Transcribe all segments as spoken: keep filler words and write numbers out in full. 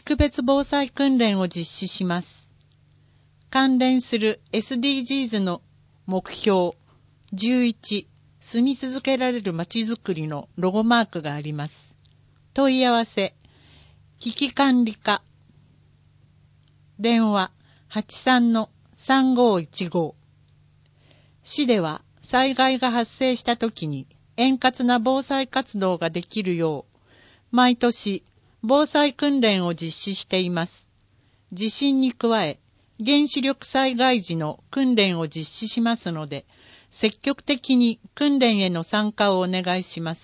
地区別防災訓練を実施します。関連する エスディージーズ の目標じゅういち、住み続けられるまちづくりのロゴマークがあります。問い合わせ、危機管理課、電話 はちさんのさんごいちご。市では災害が発生したときに円滑な防災活動ができるよう、毎年防災訓練を実施しています。地震に加え、原子力災害時の訓練を実施しますので、積極的に訓練への参加をお願いします。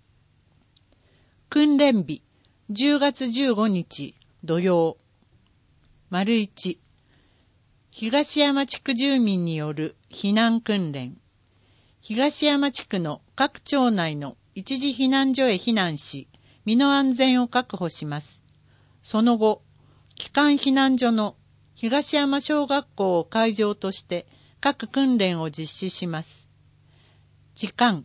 訓練日、じゅうがつじゅうごにち土曜。丸いち、東山地区住民による避難訓練。東山地区の各町内の一時避難所へ避難し、身の安全を確保します。その後、帰還避難所の東山小学校を会場として各訓練を実施します。時間、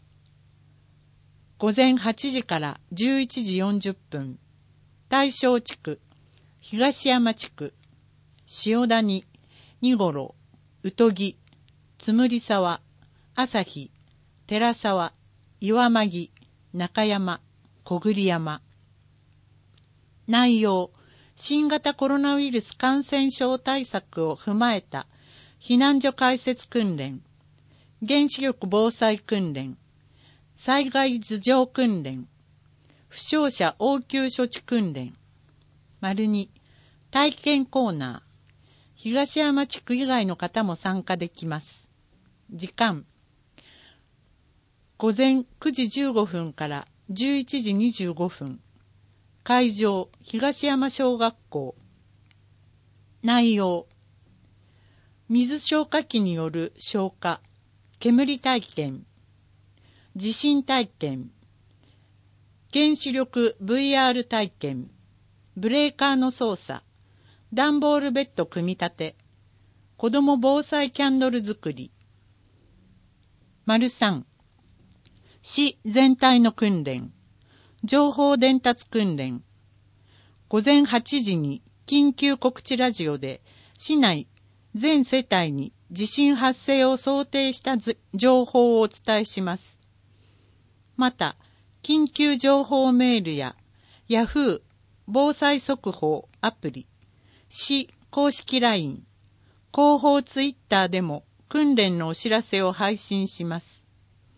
ごぜんはちじからじゅういちじよんじゅっぷん。大正地区、東山地区、塩谷、二五郎、宇都木、つむり沢、朝日、寺沢、岩間中山、小栗山。内容、新型コロナウイルス感染症対策を踏まえた避難所開設訓練、原子力防災訓練、災害頭上訓練、負傷者応急処置訓練。丸に、体験コーナー。東山地区以外の方も参加できます。時間、ごぜんくじじゅうごふんからじゅういちじにじゅうごふん。会場、東山小学校。内容、水消火器による消火、煙体験、地震体験、原子力 ブイアール 体験、ブレーカーの操作、段ボールベッド組み立て、子ども防災キャンドル作り。丸さん、市全体の訓練、情報伝達訓練。ごぜんはちじに緊急告知ラジオで市内全世帯に地震発生を想定した情報をお伝えします。また、緊急情報メールやヤフー防災速報アプリ、市公式 ライン、広報ツイッターでも訓練のお知らせを配信します。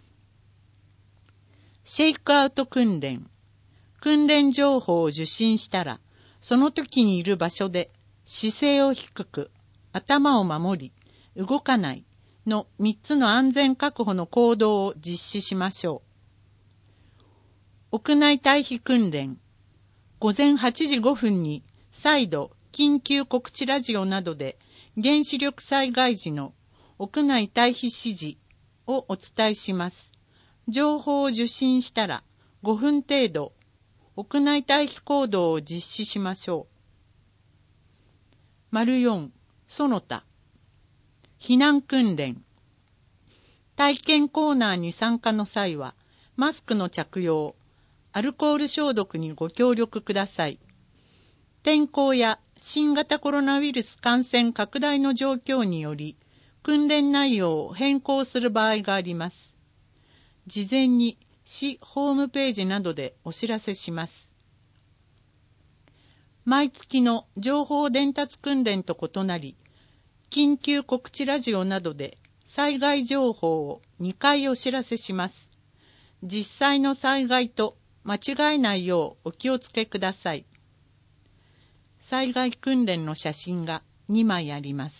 シェイクアウト訓練。訓練情報を受信したら、その時にいる場所で姿勢を低く、頭を守り、動かないのみっつの安全確保の行動を実施しましょう。屋内退避訓練。ごぜんはちじごふんに再度緊急告知ラジオなどで原子力災害時の屋内退避指示をお伝えします。情報を受信したらごふん程度屋内退避行動を実施しましょう。丸よん、その他。避難訓練。体験コーナーに参加の際はマスクの着用、アルコール消毒にご協力ください。天候や新型コロナウイルス感染拡大の状況により、訓練内容を変更する場合があります。事前に市ホームページなどでお知らせします。毎月の情報伝達訓練と異なり、緊急告知ラジオなどで災害情報をにかいお知らせします。実際の災害と間違えないようお気をつけください。災害訓練の写真がにまいあります。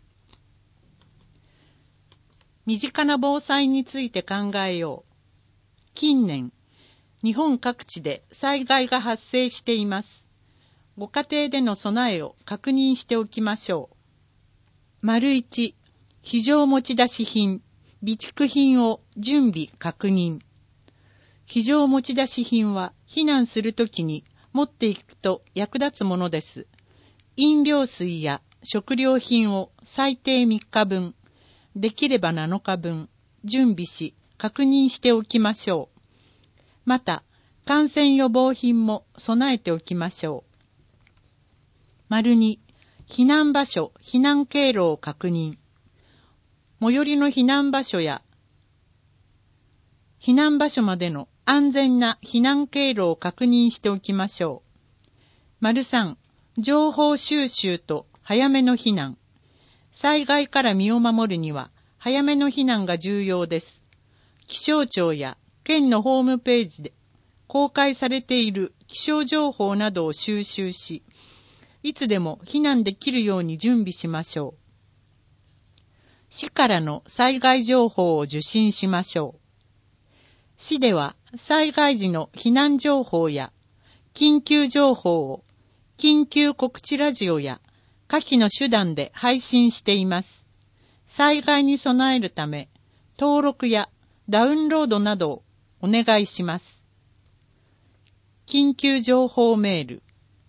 身近な防災について考えよう。近年、日本各地で災害が発生しています。ご家庭での備えを確認しておきましょう。丸いち、非常持ち出し品、備蓄品を準備確認。非常持ち出し品は避難するときに持っていくと役立つものです。飲料水や食料品を最低みっかぶん、できればなのかぶん、準備し確認しておきましょう。また、感染予防品も備えておきましょう。 丸に、避難場所、避難経路を確認。最寄りの避難場所や、避難場所までの安全な避難経路を確認しておきましょう。丸さん、情報収集と早めの避難。災害から身を守るには、早めの避難が重要です。気象庁や県のホームページで公開されている気象情報などを収集し、いつでも避難できるように準備しましょう。市からの災害情報を受信しましょう。市では災害時の避難情報や緊急情報を緊急告知ラジオや下記の手段で配信しています。災害に備えるため、登録やダウンロードなどをお願いします。緊急情報メール。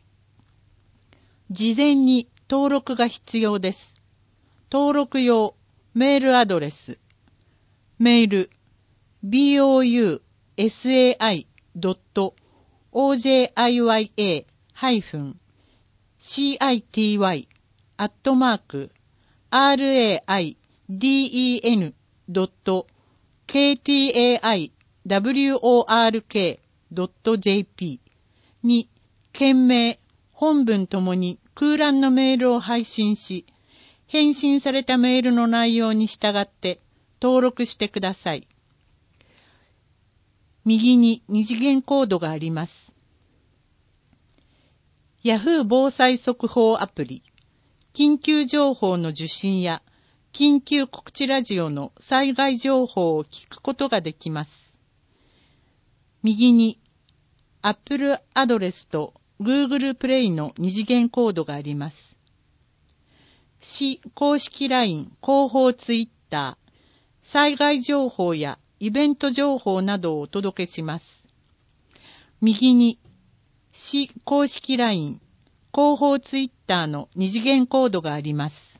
事前に登録が必要です。登録用メールアドレス。メール ビーオーユーエスエーアイドットオージェーアイワイエーハイフンシーアイティーワイ アットマーク アールエーアイディーイーエヌ ドット ケーティーエーアイダブリューオーアールケー ドット ジェーピー に件名、本文ともに空欄のメールを配信し、返信されたメールの内容に従って登録してください。右に二次元コードがあります。Yahoo 防災速報アプリ、緊急情報の受信や緊急告知ラジオの災害情報を聞くことができます。右に Apple アドレスと Google プレイの二次元コードがあります。市公式 ライン、広報ツイッター、災害情報やイベント情報などをお届けします。右に市公式 ライン、広報ツイッターの二次元コードがあります。